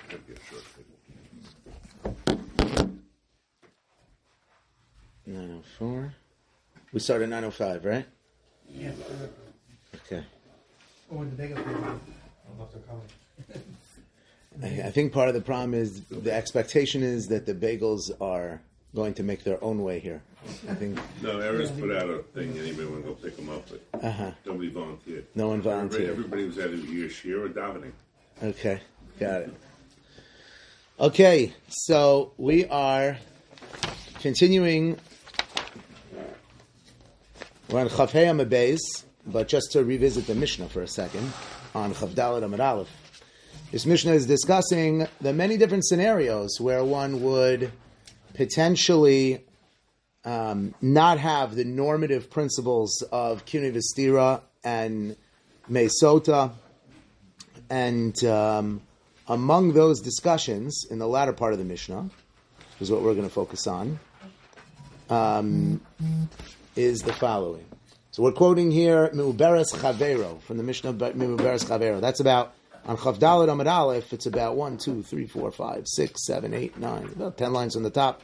That'd be a short table. 904. We started at 905, right? Yeah. Okay. Or the bigger people. I think part of the problem is the expectation is that the bagels are going to make their own way here. I think. No, Eric's put out a thing. Anybody want to go pick them up? But nobody volunteered. No one volunteered. Everybody was either Yeshir or davening. Okay, got it. Okay, so we are continuing. We're on Chav Hei Amud Beis, but just to revisit the Mishnah for a second on Chav Daled Amud Aleph. This Mishnah is discussing the many different scenarios where one would potentially not have the normative principles of Kuni V'Stira and Mesota, and among those discussions in the latter part of the Mishnah, is what we're going to focus on, is the following. So we're quoting here Meuberes Chavero from the Mishnah Meuberes Chavero. That's about on Chav Daled Amud Aleph. It's about 1, 2, 3, 4, 5, 6, 7, 8, 9, about 10 lines on the top.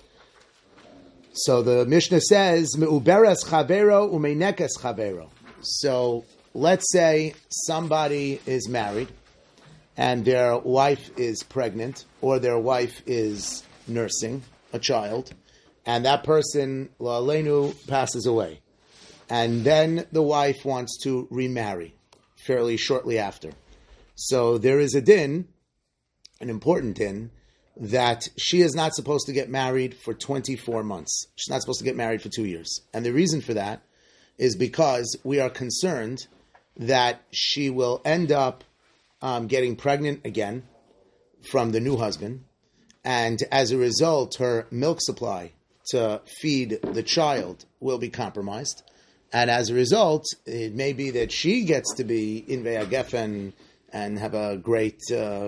So the Mishnah says Meuberes Chavero Umeinekes Chavero. So let's say somebody is married and their wife is pregnant or their wife is nursing a child, and that person, La'aleinu, passes away. And then the wife wants to remarry fairly shortly after. So there is a din, an important din, that she is not supposed to get married for 24 months. She's not supposed to get married for 2 years. And the reason for that is because we are concerned that she will end up getting pregnant again from the new husband. And as a result, her milk supply to feed the child will be compromised. And as a result, it may be that she gets to be in Ve'agefen and have a great,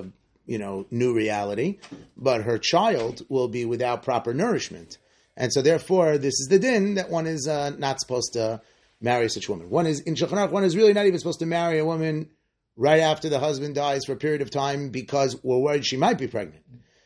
new reality, but her child will be without proper nourishment. And so therefore, this is the din that one is not supposed to marry such a woman. One is, in Shulchan Aruch, one is really not even supposed to marry a woman right after the husband dies for a period of time because we're worried she might be pregnant.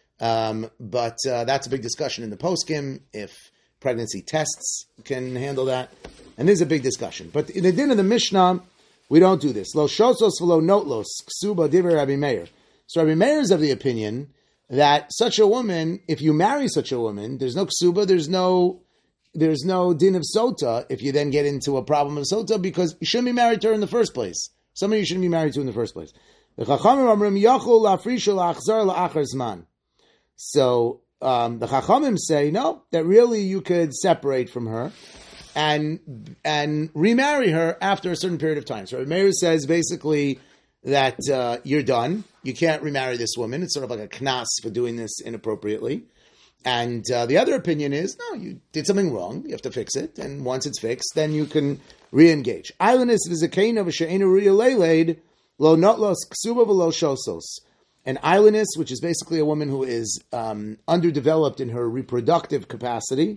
But that's a big discussion in the poskim, if pregnancy tests can handle that. And there's a big discussion. But in the din of the Mishnah, we don't do this. Lo shosos v'lo notlos, ksuba divrei Rabbi Meir. So Rabbi Meir is of the opinion that such a woman, if you marry such a woman, there's no ksuba, there's no din of sota if you then get into a problem of sota because you shouldn't be married to her in the first place. Somebody you shouldn't be married to in the first place. The Chachamim amrim yachol la'afrisha la'achzar la'achar zman. So the Chachamim say, no, that really you could separate from her and remarry her after a certain period of time. So Rabbi Meir says basically that you're done. You can't remarry this woman. It's sort of like a knas for doing this inappropriately. And the other opinion is, no, you did something wrong. You have to fix it. And once it's fixed, then you can re-engage. Islandis v'zakeina v'she'enu riyaleiled lo notlos ksuba v'lo shosos. An islandess, which is basically a woman who is underdeveloped in her reproductive capacity.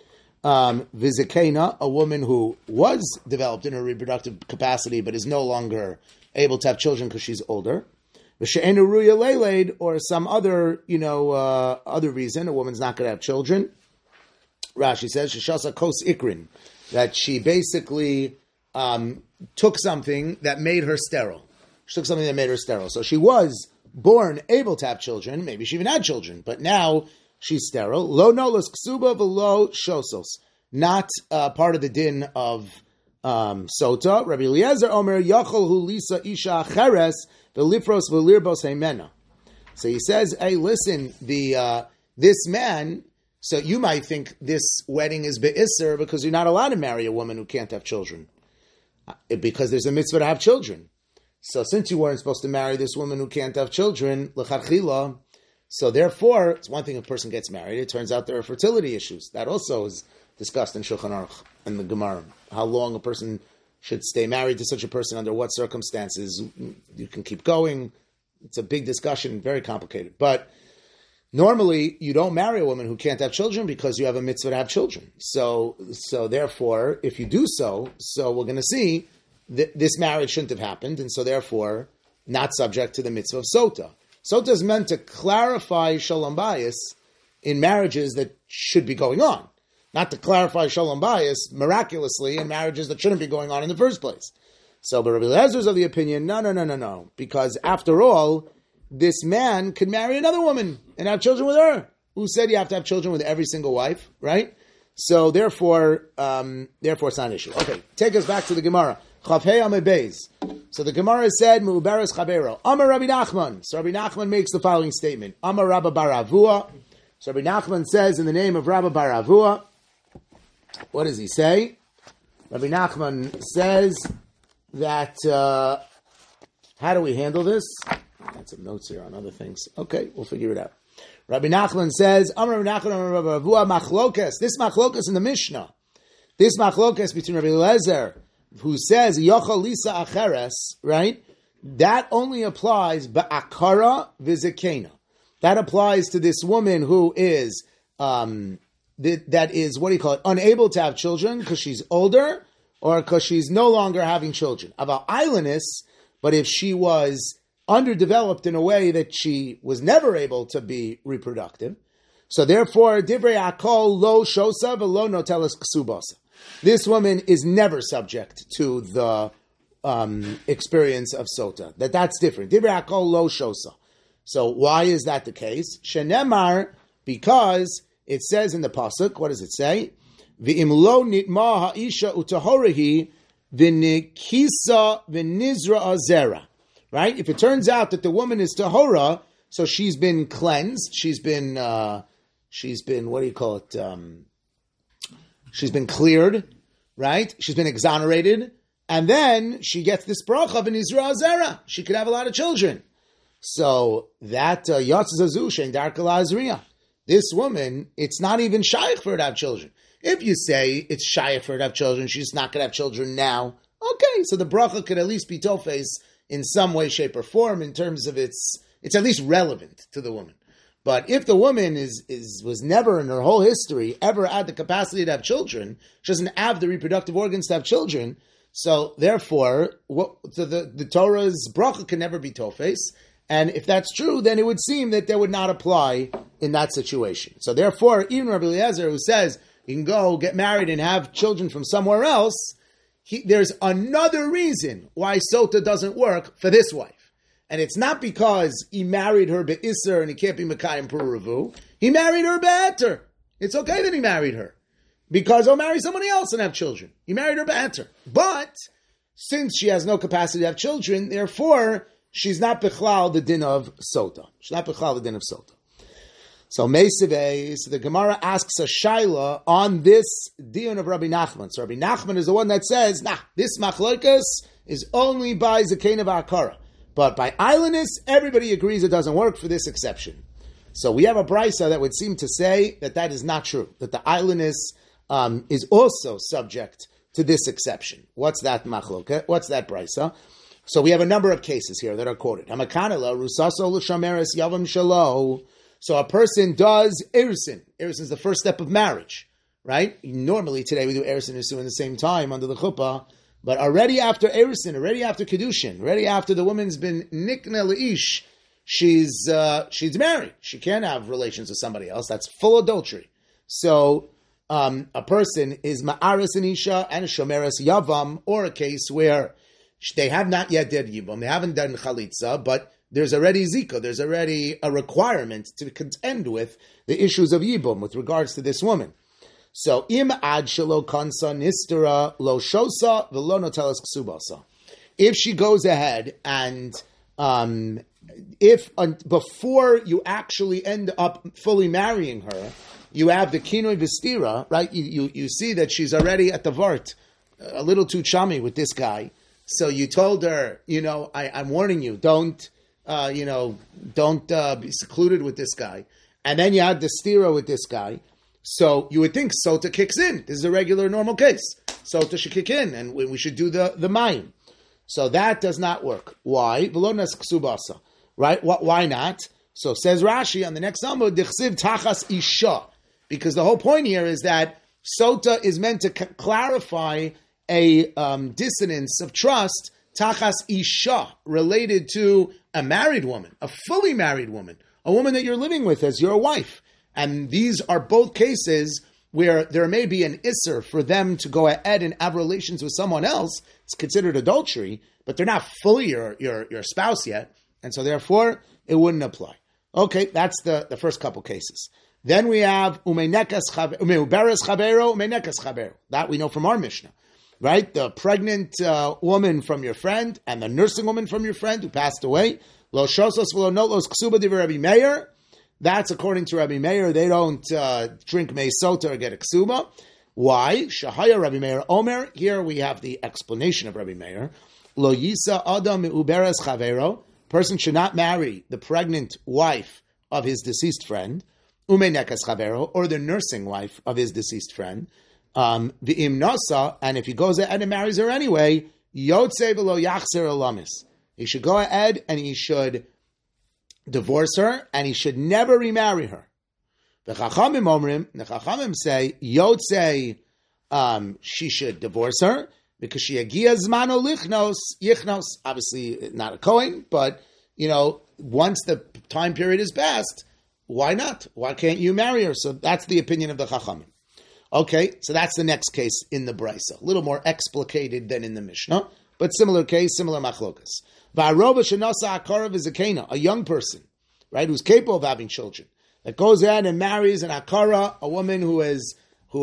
Vizakena, a woman who was developed in her reproductive capacity but is no longer able to have children because she's older. V'she'enu ruya leiled, or some other, other reason, a woman's not going to have children. Rashi says, Sheshasa kos ikrin, that she basically took something that made her sterile. She took something that made her sterile. So she was born able to have children, maybe she even had children, but now she's sterile. Lo nolos ksuba v'lo shosos, not part of the din of sota. Rabbi Eliezer Omer yachol hu lisa isha cheres v'lifros v'lirbos heimena. So he says, hey, listen, this man. So you might think this wedding is be'isser because you're not allowed to marry a woman who can't have children, because there's a mitzvah to have children. So since you weren't supposed to marry this woman who can't have children, l'charchila, so therefore, it's one thing if a person gets married, it turns out there are fertility issues. That also is discussed in Shulchan Aruch and the Gemara. How long a person should stay married to such a person, under what circumstances you can keep going. It's a big discussion, very complicated. But normally, you don't marry a woman who can't have children because you have a mitzvah to have children. So therefore, if you do so we're going to see that this marriage shouldn't have happened, and so therefore, not subject to the mitzvah of sota. Sota is meant to clarify shalom bayis in marriages that should be going on, not to clarify shalom bayis miraculously in marriages that shouldn't be going on in the first place. So, but Rabbi Eliezer is of the opinion, no, because after all, this man could marry another woman and have children with her. Who said you have to have children with every single wife, right? So therefore it's not an issue. Okay, take us back to the Gemara. Chavhei Amud Beis. So the Gemara said, Mu'uberes Chavero. Amar Rabbi Nachman. So Rabbi Nachman makes the following statement. Amar Rabba bar Avua. So Rabbi Nachman says in the name of Rabba bar Avua, what does he say? Rabbi Nachman says that, how do we handle this? I had some notes here on other things. Okay, we'll figure it out. Rabbi Nachman says, Amar Rabbi Nachman, Amar Rabbi Avua, machlokas. This machlokas in the Mishnah. This machlokas between Rabbi Eliezer, who says, Yochel Lisa Acheres, right? That only applies ba'akara v'zekena. That applies to this woman who is, that is, what do you call it, unable to have children because she's older or because she's no longer having children. About islandess, but if she was underdeveloped in a way that she was never able to be reproductive, so therefore, divrei akol lo shosa v'lo notelas ksubasa. This woman is never subject to the experience of sota. That's different. Divrei akol lo shosa. So why is that the case? Shenemar, because it says in the pasuk, what does it say? V'im lo nitma ha'isha utahorehi v'nikisa v'nizra azera. Right? If it turns out that the woman is tahora, so she's been cleansed, she's been, what do you call it? She's been cleared, right? She's been exonerated, and then she gets this bracha of an Izra Azera. She could have a lot of children. So that Yatzazu Shein Darkala Azriya. This woman, it's not even shaykh for her to have children. If you say it's shaykh for her to have children, she's not going to have children now. Okay, so the bracha could at least be tofes in some way, shape, or form in terms of it's at least relevant to the woman. But if the woman was never in her whole history ever had the capacity to have children, she doesn't have the reproductive organs to have children, so therefore the Torah's bracha can never be tofes. And if that's true, then it would seem that they would not apply in that situation. So therefore, even Rabbi Eliezer, who says you can go get married and have children from somewhere else, there's another reason why sota doesn't work for this wife. And it's not because he married her be'isser and he can't be Mekayim Puravu. He married her be'eter. It's okay that he married her. Because he'll marry somebody else and have children. He married her be'eter. But since she has no capacity to have children, therefore, she's not bechlal the din of sota. She's not bechlal the din of sota. So Meisivei, so the Gemara asks a shaila on this dion of Rabbi Nachman. So Rabbi Nachman is the one that says, this machlokas is only by Zakena v'Akara. But by islandess, everybody agrees it doesn't work for this exception. So we have a brisa that would seem to say that is not true, that the islandess is also subject to this exception. What's that machloket? What's that brisa? So we have a number of cases here that are quoted. Hamakanela, rusaso l'shameres yavam shalo. So a person does erisin. Erisin is the first step of marriage, right? Normally today we do erisin and nisu in the same time under the chuppah, but already after erisin, already after kedushin, already after the woman's been nikna leish, she's married. She can't have relations with somebody else. That's full adultery. So a person is ma'aris and isha and shomeres yavam, or a case where they have not yet did yibum, they haven't done chalitza, but there's already zika, there's already a requirement to contend with the issues of yibum with regards to this woman. So, im ad shelo kansa nistera lo shosa v'lo notelas ksubasa. If she goes ahead and before you actually end up fully marrying her, you have the kinoi v'stira, right? You see that she's already at the vart, a little too chummy with this guy. So you told her, I'm warning you, don't be secluded with this guy. And then you had the stira with this guy. So you would think sota kicks in. This is a regular, normal case. Sota should kick in, and we should do the mayim. So that does not work. Why? V'lonas ksubasa. Right? Why not? So says Rashi on the next amud, dichsiv tachas isha. Because the whole point here is that sota is meant to clarify a dissonance of trust tachas isha, related to a married woman, a fully married woman, a woman that you're living with as your wife. And these are both cases where there may be an isser for them to go ahead and have relations with someone else. It's considered adultery, but they're not fully your spouse yet. And so therefore, it wouldn't apply. Okay, that's the first couple cases. Then we have umeinekas umeuberes chavero, umeinekas chavero. That we know from our Mishnah, right? The pregnant woman from your friend and the nursing woman from your friend who passed away. Lo shosos v'lo nolos ksuba divrei Rabbi Meir. That's according to Rabbi Meir. They don't drink mei sota or get a ksuba. Why? Shahaya Rabbi Meir Omer. Here we have the explanation of Rabbi Meir. Lo yisa adam meuberes chavero. Person should not marry the pregnant wife of his deceased friend. Umenekas chavero, or the nursing wife of his deceased friend, v'im nasa, and if he goes ahead and marries her anyway, yotze v'lo yachzer alamis. He should go ahead and he should divorce her, and he should never remarry her. The Chachamim say, yotze, she should divorce her, because she agia zmano yichnos, obviously not a Kohen, but, once the time period is passed, why not? Why can't you marry her? So that's the opinion of the Chachamim. Okay, so that's the next case in the Brisa. A little more explicated than in the Mishnah, but similar case, similar machlokas. V'arova shenasa akarav is a young person, right, who's capable of having children, that goes in and marries an akara, a woman who has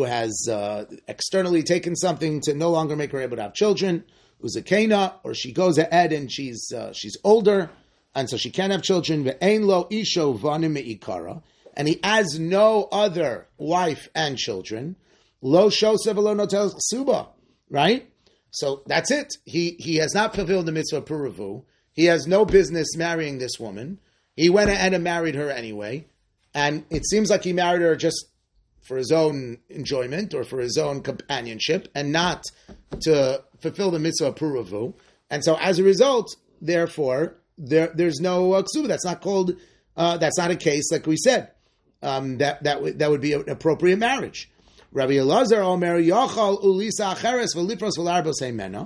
externally taken something to no longer make her able to have children, who's a kena, or she goes ahead and she's older, and so she can't have children. Ve'ein lo isho vanim me'ikara, and he has no other wife and children. Lo shosev lo notel ksuba, right? So that's it. He has not fulfilled the mitzvah puravu. He has no business marrying this woman. He went ahead and married her anyway, and it seems like he married her just for his own enjoyment or for his own companionship, and not to fulfill the mitzvah puravu. And so, as a result, therefore, there's no ksuba. That's not called. That's not a case like we said. That would be an appropriate marriage. Rabbi Elazar Omer Yachal Ulisa Acheres V'Lipros V'Larbos Heimena.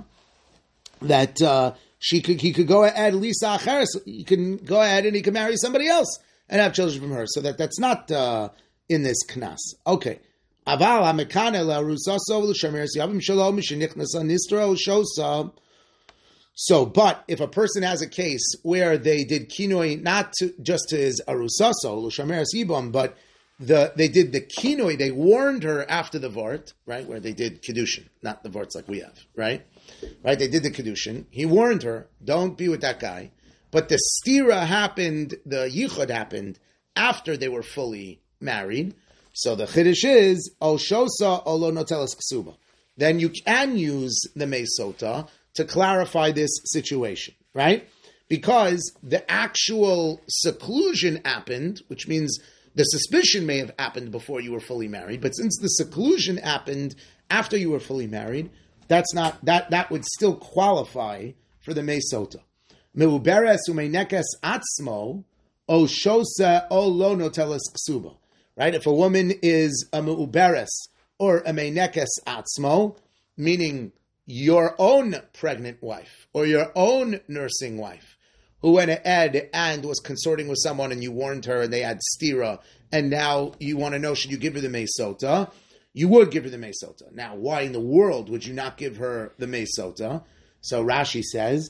That he could go ahead Lisa Acheres. He can go ahead and he can marry somebody else and have children from her. So that's not in this knas. Okay. Aval Hamekane LaRusaso L'Shamer Yavim Shalom Mishenichnas Nistra Shosa. So, but if a person has a case where they did kinoi not just to his arusaso l'shameres yibam, but they did the kinoi, they warned her after the vort, right, where they did kedushin, not the vorts like we have, right? Right, they did the kedushin. He warned her, don't be with that guy. But the stira happened, the yichud happened after they were fully married. So the chiddush is o shosa o lo notelas ksuba. Then you can use the mesota to clarify this situation, right? Because the actual seclusion happened, which means the suspicion may have happened before you were fully married, but since the seclusion happened after you were fully married, that would still qualify for the mesota. Meuberes umeinekes atzmo o shose o lo noteles ksuba. Right? If a woman is a meuberes or a meinekes atzmo, meaning your own pregnant wife or your own nursing wife who went ahead and was consorting with someone and you warned her and they had stira, and now you want to know, should you give her the mesota? You would give her the mesota. Now, why in the world would you not give her the mesota? So Rashi says,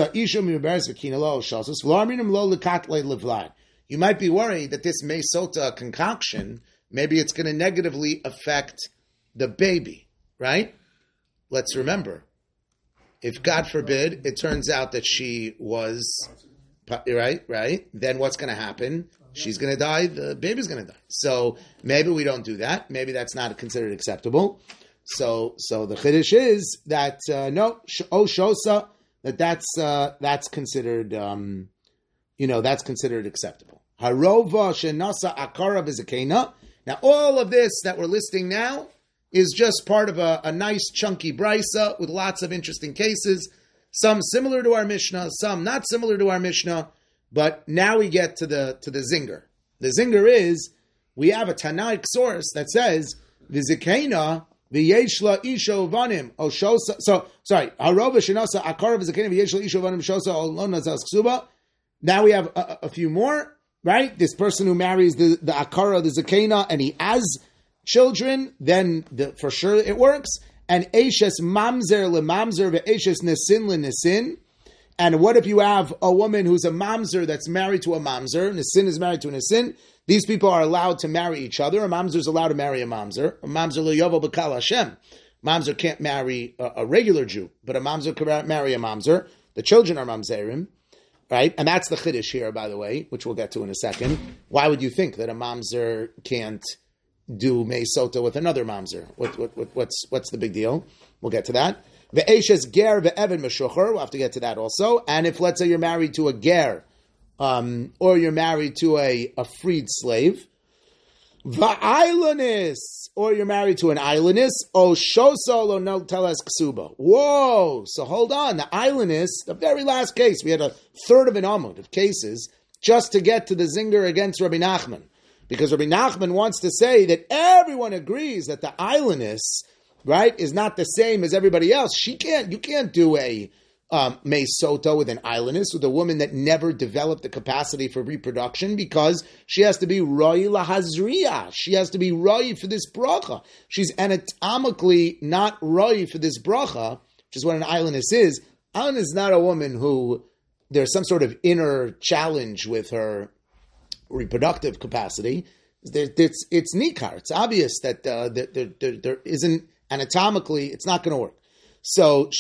you might be worried that this mesota concoction, maybe it's going to negatively affect the baby, right? Let's remember, if God forbid it turns out that she was right, then what's going to happen? She's going to die. The baby's going to die. So maybe we don't do that. Maybe that's not considered acceptable. So the chiddush is that no, shosa, that's considered that's considered acceptable. Harova shenasa akara v'zakena. Now all of this that we're listing now is just part of a nice chunky brisa with lots of interesting cases, some similar to our Mishnah, some not similar to our Mishnah, but now we get to the zinger. The zinger is, we have a Tanaic source that says, V'zikena v'yeshla isha uvanim o shosa. So sorry, harova shenasa akara v'zakena v'yeshla isha uvanim shosa o lo nazas ksuba. Now we have a few more, right? This person who marries the akara, the zakena, and he has children, then for sure it works. And eshes mamzer lemamzer ve'eshes nesin lenesin. And what if you have a woman who's a mamzer that's married to a mamzer? Nesin is married to a nesin. These people are allowed to marry each other. A mamzer is allowed to marry a mamzer. A mamzer lo yovo b'kal Hashem. Mamzer can't marry a regular Jew, but a mamzer can marry a mamzer. The children are mamzerim, right? And that's the chiddush here, by the way, which we'll get to in a second. Why would you think that a mamzer can't do mei sota with another mamzer? What's the big deal? We'll get to that. Ve'eshes ger ve'evan meshucher. We'll have to get to that also. And if, let's say, you're married to a ger, or you're married to a freed slave, va'ailanis, or you're married to an ailanis, o shoso lo no teles ksuba. Whoa! So hold on. The ailanis, the very last case, we had a third of an amud of cases just to get to the zinger against Rabbi Nachman. Because Rabbi Nachman wants to say that everyone agrees that the ailanis, right, is not the same as everybody else. You can't do a mei sota with an ailanis, with a woman that never developed the capacity for reproduction, because she has to be roi lahazriya. She has to be roi for this bracha. She's anatomically not roi for this bracha, which is what an ailanis is. Ailanis is not a woman who there's some sort of inner challenge with her reproductive capacity. It's nikar. It's obvious that there isn't anatomically. It's not going to work. So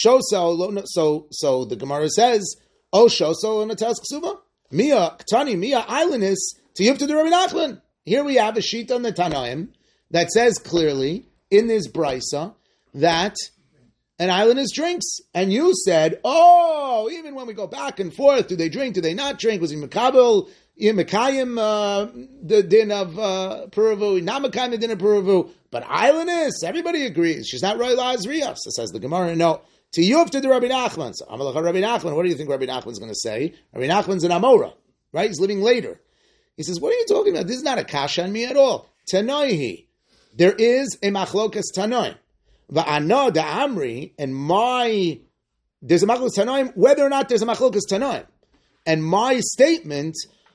the Gemara says, "Oh, shoso natas ksuba mia ktani mia ailanis to yufta the Rabbi Nachman." Here we have a shita on the Tanaim that says clearly in this brisa that an ailanis drinks, and you said, "Oh, even when we go back and forth, do they drink? Do they not drink? Was he mekabel? Mekayim the din of Puravu, not Mekayim the din of Puravu, but ailanis, everybody agrees. She's not Roi La'azriya. So says the Gemara, no. To you to the Rabbi Nachman. So Amalach Rabbi Nachman, what do you think Rabbi Nachman's going to say? Rabbi Nachman's an Amora, right? He's living later. He says, what are you talking about? This is not a kasha on me at all. Tanoihi. There is a machlokas Tanoim. Va'ano da Amri, and there's a machlokas Tanoim, whether or not there's a machlokas Tanoim. And my statement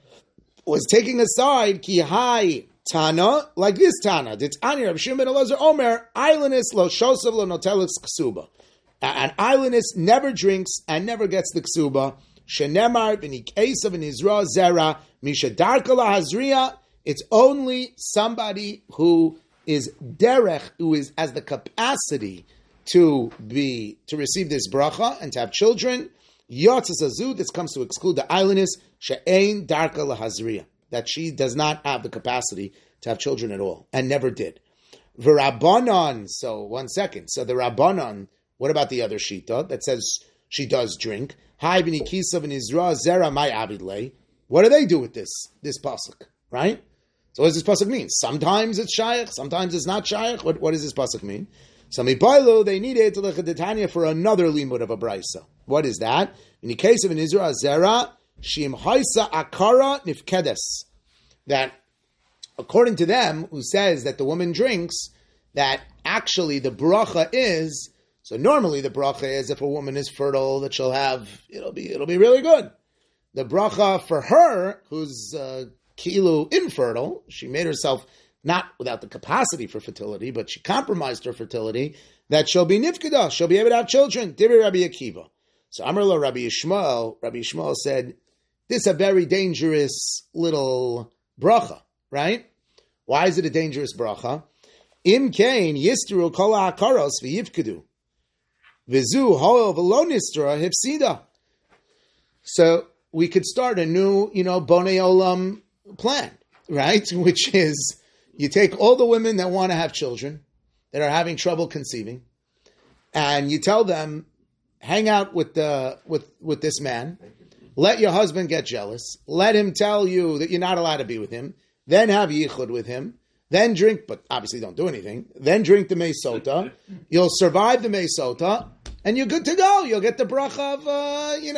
was taking aside ki hai Tana, like this Tana. It's Ani Rav Shimon ben Elazar Omer, ailanis lo shosav lo notelis ksuba. An ailanis never drinks and never gets the ksuba. Shenemar v'nikesav v'nizra zera misha darka lahazriya. It's only somebody who is derech, who has the capacity to receive this bracha and to have children. Yotzes azud, this comes to exclude the ailanis, she'ein darka lahazriya, that she does not have the capacity to have children at all, and never did. V'rabbanon, so 1 second. So the Rabbanon, what about the other shita that says she does drink? Hai v'nikisa v'nizra zera mai avidle. What do they do with this pasuk, right? So what does this pasuk mean? Sometimes it's shayach, sometimes it's not shayach. What does this pasuk mean? So mipailo, they needed to look at the Tanya for another limud of a brisa. What is that? In the case of an Izra Zera, Shim Haisa Akara Nifkedes. That according to them, who says that the woman drinks, that actually the bracha is, so normally the bracha is if a woman is fertile, that she'll have, it'll be really good. The bracha for her, who's kilu infertile, she made herself not without the capacity for fertility, but she compromised her fertility, that she'll be nifkeda, she'll be able to have children. Divrei Rabbi Akiva. So Amar lo Rabbi Yishmael said, this is a very dangerous little bracha, right? Why is it a dangerous bracha? Im kain yistru kol ha'akaros v'yivkedu. V'zu ho'el v'lo nistra hifsida. So we could start a new, Bonei Olam plan, right? Which is, you take all the women that want to have children, that are having trouble conceiving, and you tell them, hang out with this man, let your husband get jealous, let him tell you that you're not allowed to be with him, then have yichud with him, then drink, but obviously don't do anything, then drink the mei sota, you'll survive the mei sota, and you're good to go. You'll get the bracha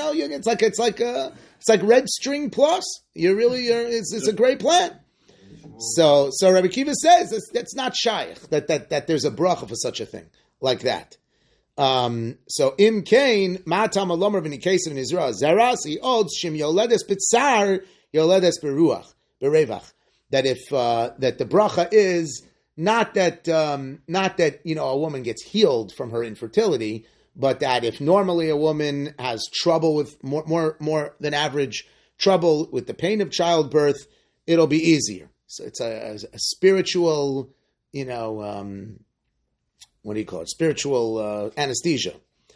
of, it's like Red String Plus. It's a great plan. So Rabbi Kiva says that's not shaykh, that there's a bracha for such a thing, like that. So im kain matam alomer v'nikesav nizra zeras he odds shim yoledes b'tzar yoledes beruach berevach. That if that the bracha is not that a woman gets healed from her infertility, but that if normally a woman has trouble with more than average trouble with the pain of childbirth, it'll be easier. So it's a spiritual, what do you call it? Spiritual anesthesia.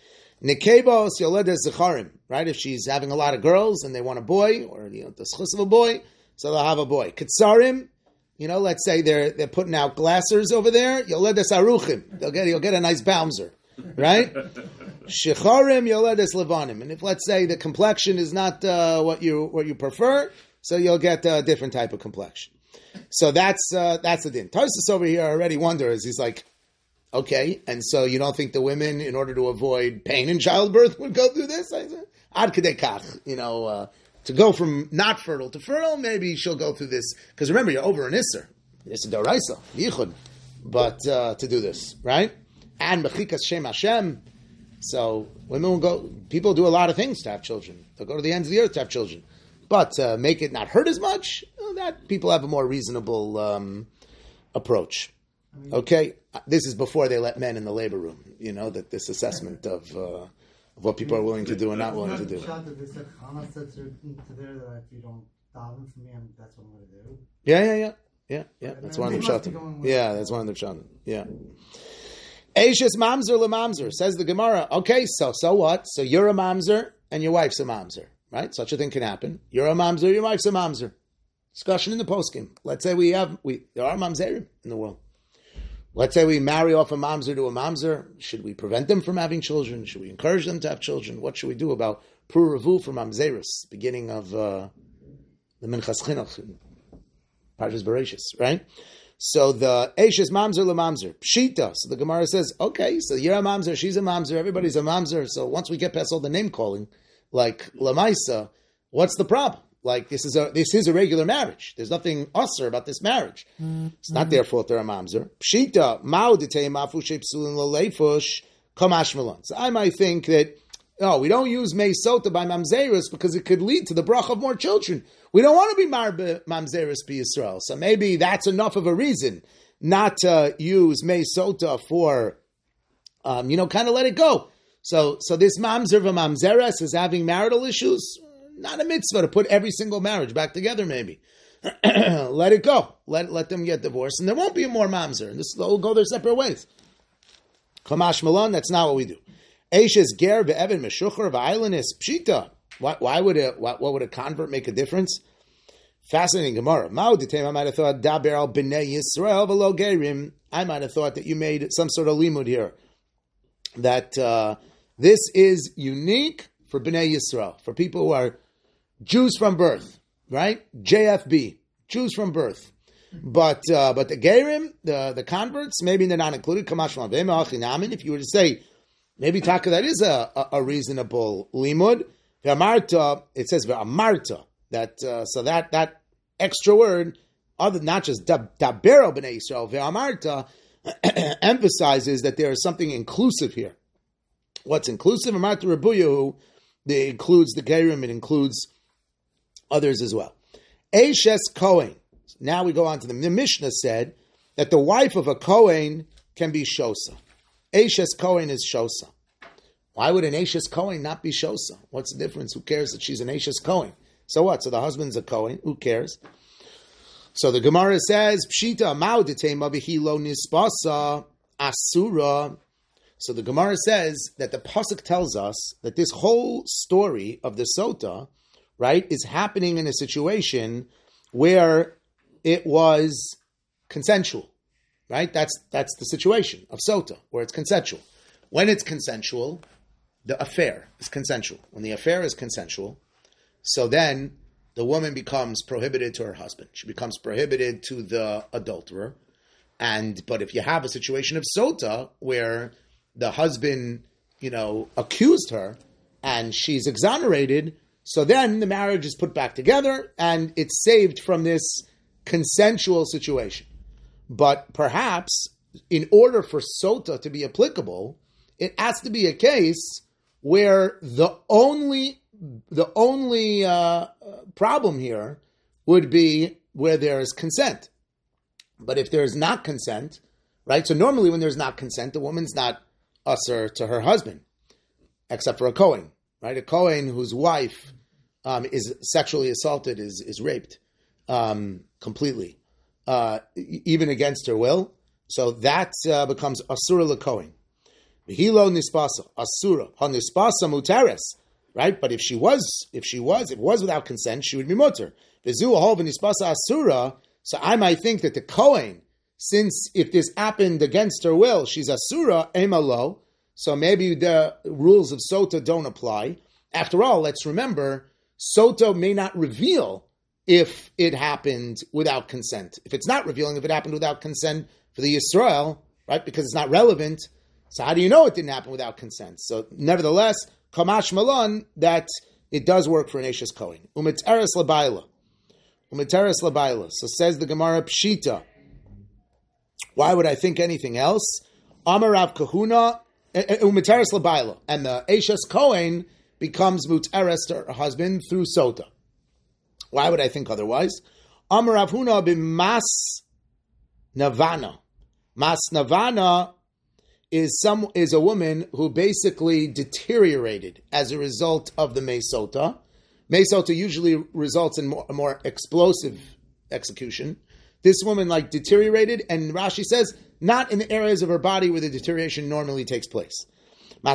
Nekebos yoledes zecharim, right? If she's having a lot of girls and they want a boy, or the schus of a boy, so they'll have a boy. Ketsarim, let's say they're putting out glassers over there. Yoledes aruchim, you'll get a nice bouncer, right? Shecharim yoledes levanim, and if let's say the complexion is not what you prefer, so you'll get a different type of complexion. So that's the din. Tarsus over here already wonders. He's like, okay, and so you don't think the women, in order to avoid pain in childbirth, would go through this? I said, ad kadei kach, to go from not fertile to fertile, maybe she'll go through this. Because remember, you're over an Isser. It's a Doraisa, Yichud. But to do this, right? And Mechikas Shem Hashem. So women will go, people do a lot of things to have children. They'll go to the ends of the earth to have children. But make it not hurt as much, that people have a more reasonable approach. Okay, this is before they let men in the labor room. That this assessment of what people are willing to do and not willing to do. They said Hannah said to there that if you don't daven for me, that's what I'm going to do. Yeah. That's one of them shouting. Yeah, that's one of them shouting. Yeah. Eishes mamzer lemamzer, says the Gemara. Okay, so what? So you're a mamzer and your wife's a mamzer, right? Such a thing can happen. You're a mamzer, your wife's a mamzer. Discussion in the poskim. Let's say there are mamzerim in the world. Let's say we marry off a mamzer to a mamzer. Should we prevent them from having children? Should we encourage them to have children? What should we do about Pur Revu for mamzerus, beginning of the Minchas Chinuch, Parshas Bereshis, right? So the Eishes mamzer lemamzer, pshita. So the Gemara says, okay, so you're a mamzer, she's a mamzer, everybody's a mamzer. So once we get past all the name calling, like lamaisa, what's the problem? Like this is a regular marriage. There's nothing usher about this marriage. It's not their fault they're a mamzer. Pshita ma'u detei mafu sheipsulin loleifush kamash malon. So I might think that we don't use meisota by mamzerus because it could lead to the bracha of more children. We don't want to be marbe mamzerus b'Yisrael. So maybe that's enough of a reason not to use meisota for kind of let it go. So this mamzer v'mamzeres is having marital issues. Not a mitzvah to put every single marriage back together, maybe. Let it go. Let them get divorced, and there won't be more mamzer. They'll go their separate ways. Kamash Malon, that's not what we do. Eishes ger ve'evan meshucher v'ailanis pshita. What would a convert make a difference? Fascinating Gemara. I might have thought daber al b'nei Yisrael v'lo gerim. I might have thought that you made some sort of limud here. That this is unique for b'nei Yisrael, for people who are Jews from birth, right? JFB, Jews from birth. But the Gerim, the converts, maybe they're not included. If you were to say, maybe Taka, that is a reasonable limud. It says Ve'amarta, that extra word, not just Dabero b'nei Yisrael, Ve'amarta, emphasizes that there is something inclusive here. What's inclusive? Amarta Rebuyahu, it includes the Gerim, it includes others as well. Eishes Kohen. Now we go on to the Mishnah said that the wife of a Kohen can be Shosa. Eishes Kohen is Shosa. Why would an Eishes Kohen not be Shosa? What's the difference? Who cares that she's an Eishes Kohen? So what? So the husband's a Kohen. Who cares? So the Gemara says, Pshita ma'udetema b'hilo nispasa asura. So the Gemara says that the Pasuk tells us that this whole story of the Sota, right, is happening in a situation where it was consensual, right? That's the situation of Sota, where it's consensual. When it's consensual, the affair is consensual. When the affair is consensual, so then the woman becomes prohibited to her husband. She becomes prohibited to the adulterer. But if you have a situation of Sota, where the husband, accused her and she's exonerated, so then the marriage is put back together and it's saved from this consensual situation. But perhaps in order for sota to be applicable, it has to be a case where the only problem here would be where there is consent. But if there is not consent, right? So normally when there's not consent, the woman's not usher to her husband, except for a Kohen, right? A Kohen whose wife is sexually assaulted is raped completely, even against her will. So that becomes asura l'Kohen. V'hilo nispasa asura ha nispasa muteres, right? But if it was without consent, she would be muter. V'zu ahol v'nispasa asura. So I might think that the Kohen, since if this happened against her will, she's asura emalo. So maybe the rules of sota don't apply. After all, let's remember, sota may not reveal if it happened without consent. If it's not revealing if it happened without consent for the Yisrael, right, because it's not relevant, so how do you know it didn't happen without consent? So nevertheless, kamash malon, that it does work for an Eishes Kohen. Umeteres labayla. Umeteres labayla. So says the Gemara Pshita. Why would I think anything else? Amar Rav Kahuna, umeteres labayla. And the Eishes Kohen becomes muteres to her husband through sota. Why would I think otherwise? Amar Rav Huna b'mas navana. Mas navana is a woman who basically deteriorated as a result of the mesota. Mesota usually results in a more explosive execution. This woman deteriorated, and Rashi says not in the areas of her body where the deterioration normally takes place. But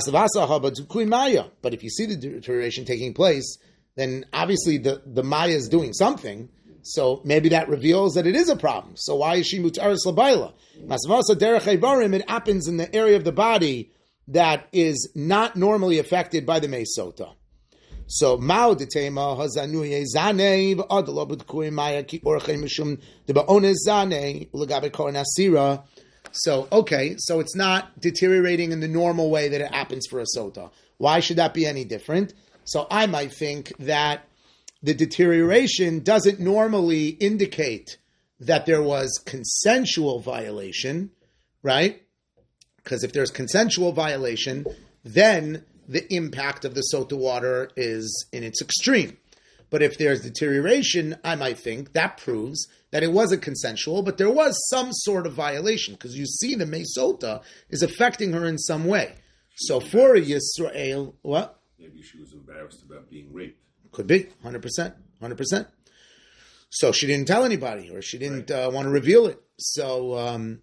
if you see the deterioration taking place, then obviously the Maya is doing something. So maybe that reveals that it is a problem. So why is she mutaris labayla? Masvasa derech evarim, it happens in the area of the body that is not normally affected by the mesota. So mao detema hazanuye zane v'adlo b'tkuim maya ki orchem mishum debaonez zane ulegabe kohen asira. So okay, so it's not deteriorating in the normal way that it happens for a sota. Why should that be any different? So I might think that the deterioration doesn't normally indicate that there was consensual violation, right? Because if there's consensual violation, then the impact of the sota water is in its extreme. But if there's deterioration, I might think that proves that it wasn't consensual, but there was some sort of violation, because you see the mesota is affecting her in some way. So for a Yisrael, what? Maybe she was embarrassed about being raped. Could be, 100%. So she didn't tell anybody, or she didn't want to reveal it. So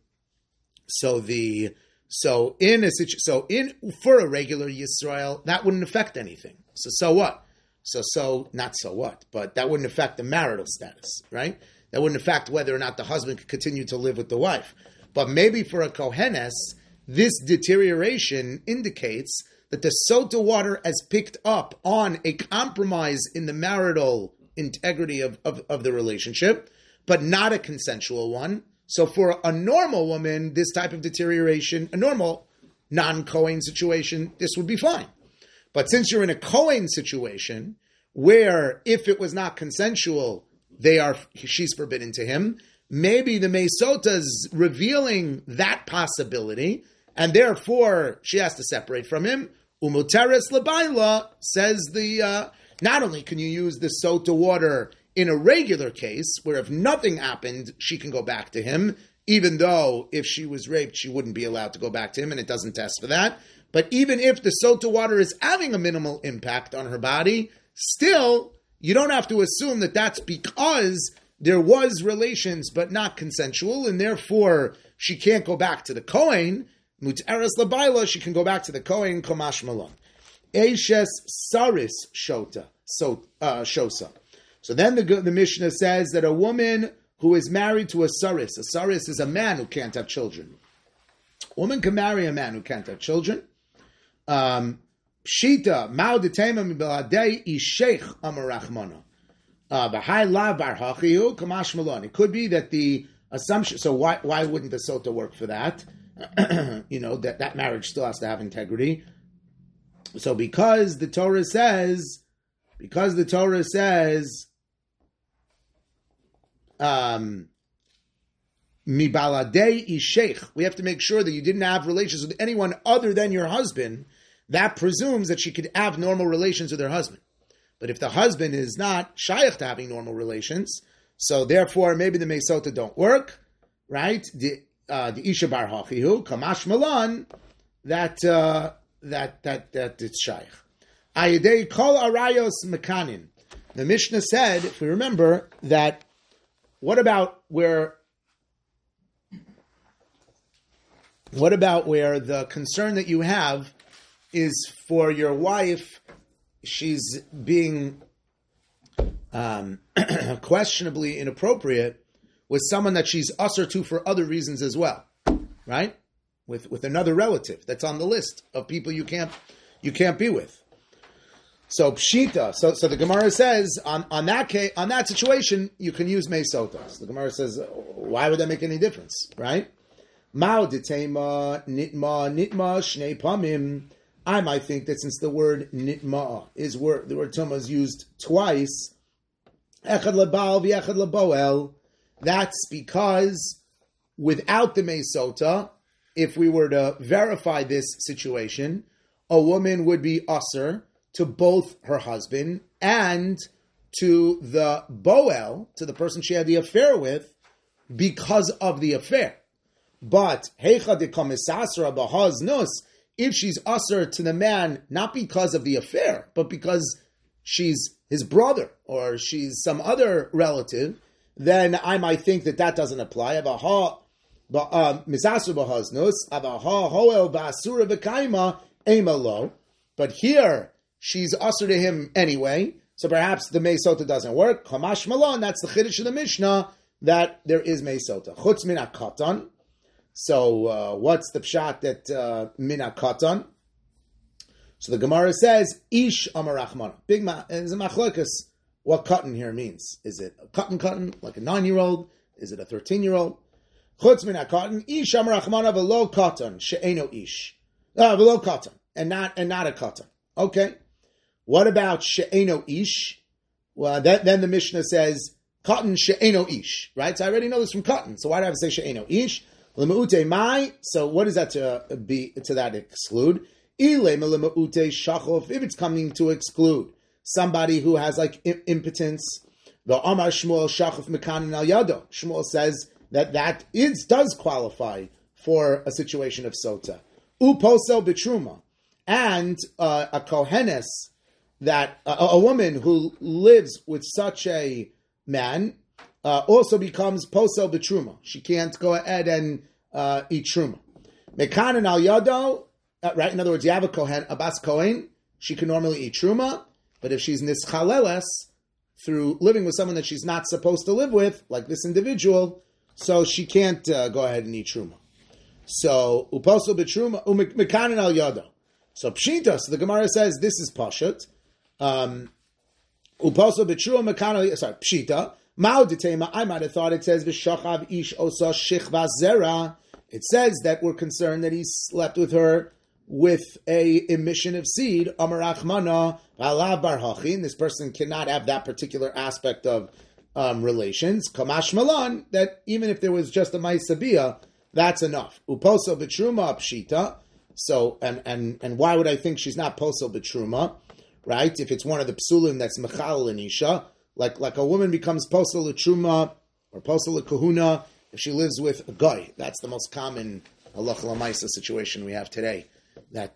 for a regular Yisrael, that wouldn't affect anything. So what? Not so what, but that wouldn't affect the marital status, right? That wouldn't affect whether or not the husband could continue to live with the wife. But maybe for a Kohenes, this deterioration indicates that the sota water has picked up on a compromise in the marital integrity of the relationship, but not a consensual one. So for a normal woman, this type of deterioration, a normal non-Kohen situation, this would be fine. But since you're in a Kohen situation, where if it was not consensual, she's forbidden to him, maybe the mesota is revealing that possibility, and therefore she has to separate from him. Umuteres labayla says not only can you use the sota water in a regular case, where if nothing happened, she can go back to him, even though if she was raped, she wouldn't be allowed to go back to him, and it doesn't test for that. But even if the sota water is having a minimal impact on her body, still, you don't have to assume that that's because there was relations but not consensual, and therefore she can't go back to the Kohen. Mut'eres labayla, she can go back to the Kohen, komash malon. Eishes saris shosa. So then the Mishnah says that a woman who is married to a saris is a man who can't have children. A woman can marry a man who can't have children. Pshita, mao detema mibeladei isheich amarachmana. V'hai la bar hachiu kamash malon. It could be that the assumption, so why wouldn't the sota work for that? That marriage still has to have integrity. So because the Torah says, mibaladei isheich. We have to make sure that you didn't have relations with anyone other than your husband. That presumes that she could have normal relations with her husband. But if the husband is not shaykh to having normal relations, so therefore maybe the mesota don't work, right? The isha bar hachihu kamash malan that it's shaykh. Ayidei kol arayos mekanin. The Mishnah said, if we remember, that what about where the concern that you have is for your wife, she's being questionably inappropriate with someone that she's usher to for other reasons as well, right? With another relative that's on the list of people you can't be with. So pshita. So the Gemara says on that situation you can use mesotas. The Gemara says, why would that make any difference, right? Mao ditema nitma shnei pamim. I might think that since the word nitma the word tuma is used twice, echad lebal v'echad leboel, that's because without the mesota, if we were to verify this situation, a woman would be usher to both her husband and to the boel, to the person she had the affair with, because of the affair. But heicha de komisasra b'haznus, if she's usher to the man not because of the affair, but because she's his brother or she's some other relative, then I might think that doesn't apply. Misasra b'haznus, avaha hoel ba'asura v'kaima emalo. But here she's usher to him anyway, so perhaps the mesota doesn't work. Kamash malon, that's the chiddush of the Mishnah that there is mesota. Chutz min hakatan. So what's the pshat that min hakatan? So the Gemara says ish amar rachmana. Big is a machlokas. What katan here means? Is it a katan like a 9-year-old? Is it a 13-year-old? Chutz min hakatan ish amar rachmana v'lo katan she'eno ish v'lo katan and not a katan. Okay. What about she'eno ish? Well, then the Mishnah says katan she'eno ish, right? So I already know this from katan. So why do I have to say she'eno ish? L'me'ute mai. So what does that to that exclude? Ile l'me'ute shachof. If it's coming to exclude somebody who has like impotence, the Amar Shmuel shachof mekanin al yado. Shmuel says that does qualify for a situation of sota. Uposel betruma. And a kohenes, that a woman who lives with such a man also becomes posel betruma. She can't go ahead and eat truma. Mekanan al yado, right? In other words, you have a kohen, a bas kohen, she can normally eat truma, but if she's nischaleles through living with someone that she's not supposed to live with, like this individual, so she can't go ahead and eat truma. So uposel betruma, mekanan al yado. So pshita, so the Gemara says this is pashut. Upaso b'trua mekano. Sorry, pshita. Mao detema. I might have thought it says v'shachav ish osa shichva zera. It says that we're concerned that he slept with her with a emission of seed. Amar Achmana v'alav bar hachin. This person cannot have that particular aspect of relations. Kamash malan, that even if there was just a ma'isabiyah, that's enough. Upaso b'truma pshita. So, and why would I think she's not posel b'truma, right? If it's one of the psulim that's mechal and isha, like a woman becomes posel l'truma or posel l'kahuna if she lives with a guy. That's the most common halacha l'maisa situation we have today. That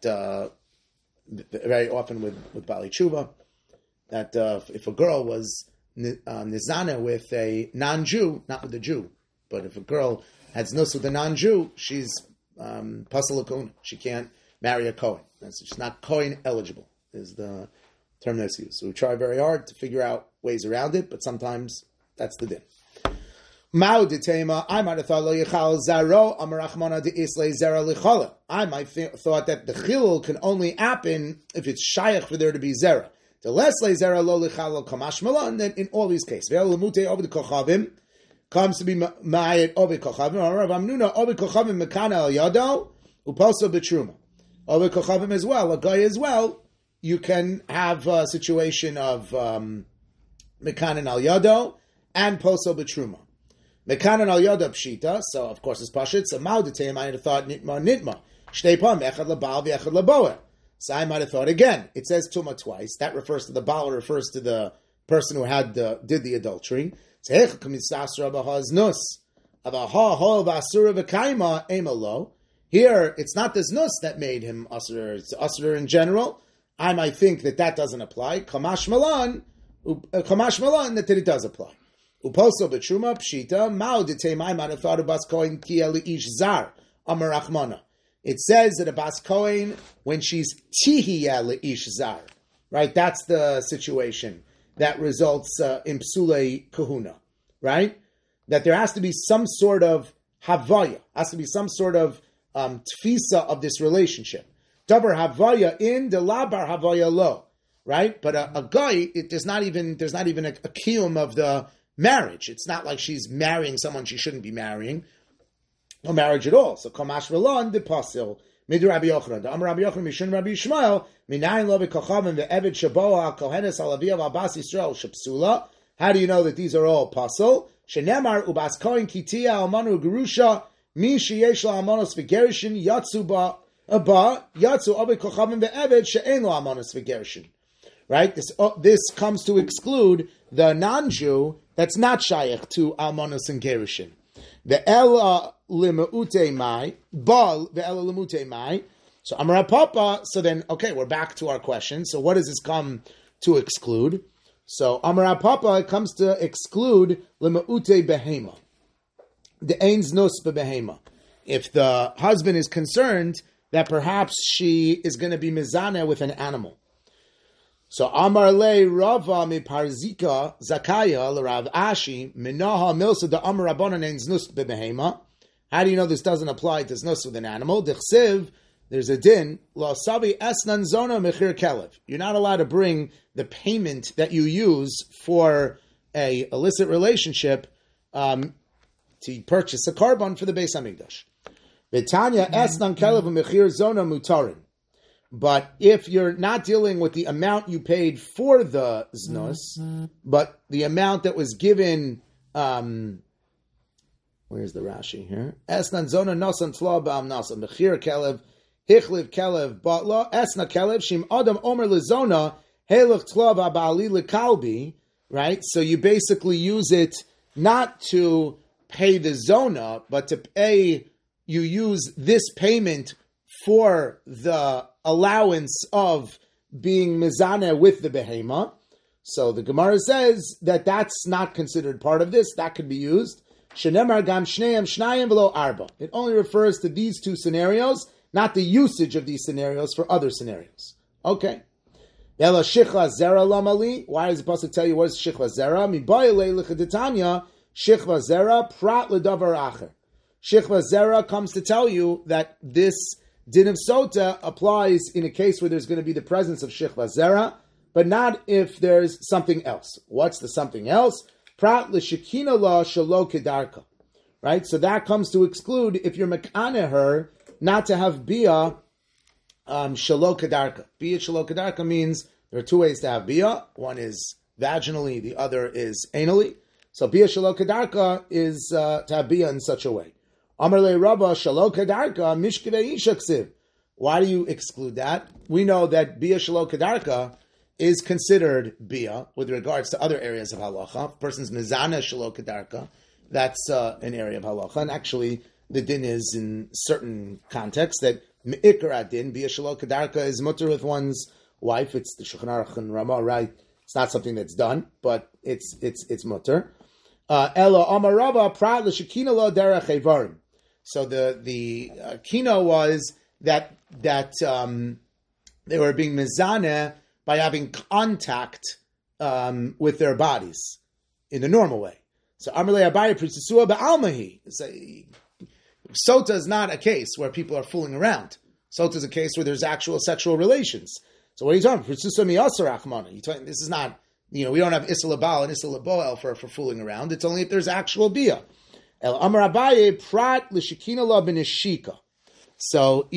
very often with Bali Tshuva, that if a girl was nizana with a non-Jew, not with a Jew, but if a girl has nus with a non-Jew, she's pasal l'kohen. She can't marry a Kohen. She's not Kohen eligible, is the term that's used. So we try very hard to figure out ways around it, but sometimes that's the din. Mao detema, I might have thought lo yichal zaro amar rachmana de islay zara lichala. I might thought that the chilul can only happen if it's shayach for there to be zera. The leslay zara lo lichal kamash malan. Then in all these cases, ve'alamute over the kochavim comes to be ma'ayet ovi kochavim. Rav Amnuna ovi kochavim mekana al yado uposo betruma. Ovi kochavim as well, a guy as well. You can have a situation of mekanan al yado and poso betruma. Mekanan al yoda pshita. So of course it's pashit. So maudateim, I might have thought nitma. Shtei pam echad labal v'echad laboa. So I might have thought again. It says tuma twice. That refers to the baal. Refers to the person who did the adultery. Here it's not the znus that made him asur. It's asur in general. I might think that doesn't apply. Kamash malan that it does apply. Uposo b'truma pshita mao detei I might have thought of bas kohen ki eli ish zar amar rachmana. It says that a bas kohen when she's tihiya leish zar, right? That's the situation that results in psulei kahuna, right? That there has to be some sort of havaya, has to be some sort of tfisa of this relationship. Dabar havaya in the labar havaya lo, right? But a guy, there's not even a kiyum of the marriage. It's not like she's marrying someone she shouldn't be marrying. No marriage at all. So kamash v'lon de pasil midu Rabbi Yochanan. The Amar Rabbi Yochanan mishun Rabbi Yishmael minayin lo v'kochavim ve'evid shaboa kohenes alaviyav albas Yisrael shapsula. How do you know that these are all pasul? Shenemar ubas kohen kitia almanu gerusha mi sheyesh la almanos v'gerishin yatsu ba yatsu abe kochavim ve'evid she'en lo almanos v'gerishin. Right? This comes to exclude the non-Jew that's not shayach to almanos and gerishin. The ela limeute mai, bal the ela limute mai. So Amar Papa. So then, okay, we're back to our question. So what does this come to exclude? So Amar Papa comes to exclude limeute behema, the eins nus behema. If the husband is concerned that perhaps she is going to be mizana with an animal. So Amar le Rava mi Parzika Zakaya l'Rav Ashi minaha milsa da Amar Rabbanan ein znus bebehema. How do you know this doesn't apply to znus with an animal? Dichsiv, there's a din lo savi esnan zona mechir kelev. You're not allowed to bring the payment that you use for a illicit relationship to purchase a carbon for the Beis Hamikdash. V'tanya esnan kelev mechir zona mutarin. But if you're not dealing with the amount you paid for the znus, but the amount that was given, where's the Rashi here? Esnan zona nasan tla ba'am nasan bechir kelev hichliv kelev batla esna kelev shim adam omer lezona helach tla ba'ali lekalbi. Right, so you basically use it not to pay the zona, but to pay. You use this payment for the allowance of being mizaneh with the behema. So the Gemara says that that's not considered part of this. That could be used. Shenemar gam shneim shnayim v'lo arba. It only refers to these two scenarios, not the usage of these scenarios for other scenarios. Okay. Ela shichva zera lamali. Why does the pasuk tell you what is shichva zera? Mi ba'ilei l'chadetanya shichva zera prat l'davar acher. Shichva zera comes to tell you that this din of sota applies in a case where there's going to be the presence of shichva zera, but not if there's something else. What's the something else? Prat l'shekina la shalo kedarka. Right? So that comes to exclude if you're mekane her not to have bia shalo kedarka. Bia shalo kedarka means there are two ways to have bia. One is vaginally, the other is anally. So bia shalo kedarka is to have bia in such a way. Amar le Rabba shalo kedarka mishkevei isha ksiv. Why do you exclude that? We know that bia shalo kedarka is considered bia with regards to other areas of halacha. If a person's mizana shalo kedarka, that's an area of halacha. And actually, the din is in certain contexts that me'ikra din bia shalo kedarka is mutter with one's wife. It's the Shulchan Aruch and Ramah, right? It's not something that's done, but it's mutter. Ela Amar Rabba prat l'shekina lo derech evarim. So the kino was that they were being mizaneh by having contact with their bodies in the normal way. So Amalei Abaye Pritzisua Ba'almahi. Sota is not a case where people are fooling around. Sota is a case where there's actual sexual relations. So what are you talking about? Pritzisua Miyasar Achmana. This is not, we don't have Issa Labal and Issa Laboel for fooling around. It's only if there's actual bia. El Amar Abaye Prat L'Shekina La B'Neshika. So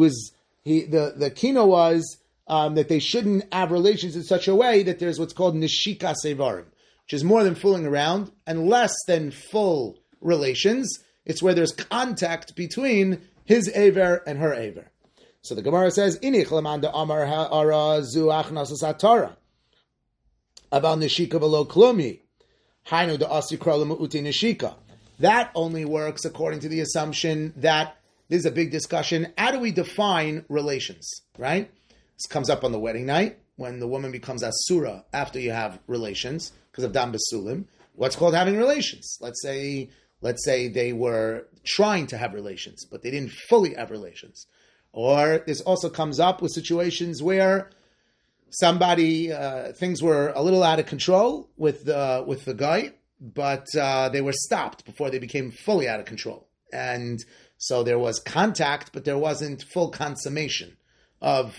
the kino was that they shouldn't have relations in such a way that there's what's called Neshika Sevarim, which is more than fooling around and less than full relations. It's where there's contact between his aver and her aver. So the Gemara says, "Inich lamanda amar ha'ara zu achnasas atara about neshika v'lo klumi hainu da asikra l'mu'uti neshika." That only works according to the assumption that there's a big discussion. How do we define relations? Right? This comes up on the wedding night when the woman becomes asura after you have relations because of dam basulim. What's called having relations? Let's say they were trying to have relations, but they didn't fully have relations. Or this also comes up with situations where things were a little out of control with the guy, but they were stopped before they became fully out of control. And so there was contact, but there wasn't full consummation of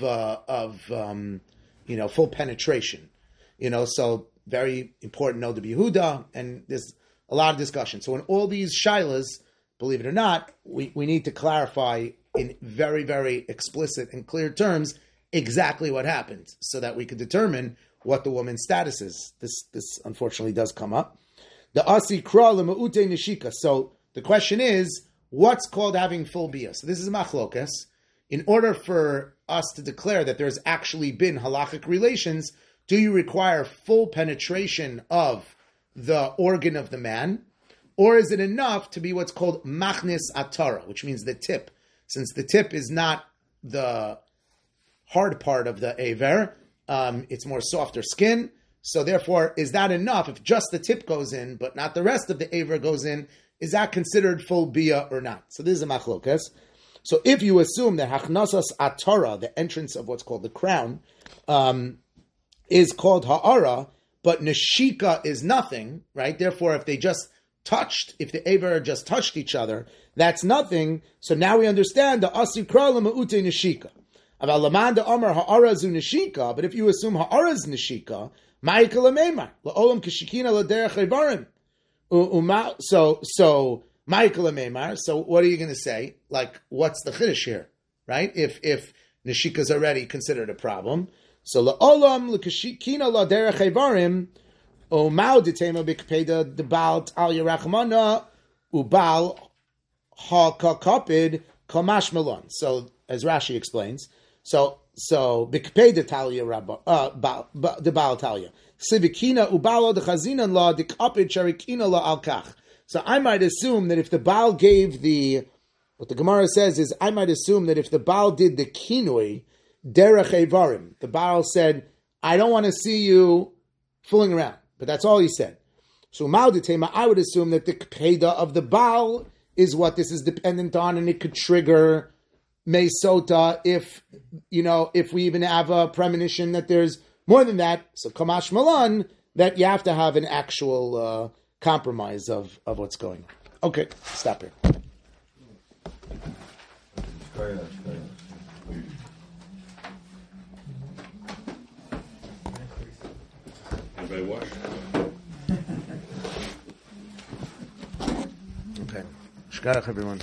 full penetration. So very important know the Yehuda, and there's a lot of discussion. So in all these shilas, believe it or not, we need to clarify in very, very explicit and clear terms exactly what happened so that we could determine what the woman's status is. This unfortunately does come up. The asi kra l'ma'ute neshika. So the question is, what's called having full bia? So this is machlokas. In order for us to declare that there's actually been halachic relations, do you require full penetration of the organ of the man? Or is it enough to be what's called machnis atara, which means the tip? Since the tip is not the hard part of the aver, it's more softer skin. So therefore, is that enough? If just the tip goes in, but not the rest of the aver goes in, is that considered full bia or not? So this is a machlokas. So if you assume that hachnasas atara, the entrance of what's called the crown, is called ha'ara, but neshika is nothing, right? Therefore, if the aver just touched each other, that's nothing. So now we understand the asikra l'ma'ute neshika. Aval lamanda amar ha'ara zu neshika, but if you assume ha'ara is neshika, ma'ika l'meimar, la'olam kishikina l'derech evarim. So ma'ika l'meimar, so what are you going to say? Like, what's the chiddush here, right? If neshika is already considered a problem. So la'olam l'kishikina l'derech evarim, Omau ditema bikpeda the baal al yerachmana ubal hakakapid kamash melon. So as Rashi explains, so bikpeda talia the baal talia sivikina ubalo the chazinan la the kapid sharikina la al kach. So I might assume that if the baal gave what the Gemara says is I might assume that if the baal did the kinui derech evarim, the baal said, I don't want to see you fooling around. But that's all he said. So Ma'uditema, I would assume that the kpeda of the Baal is what this is dependent on, and it could trigger Mesota if we even have a premonition that there's more than that. So Kamash Malan, that you have to have an actual compromise of what's going on. Okay, stop here. Everybody wash? Okay. Shkarach, everyone.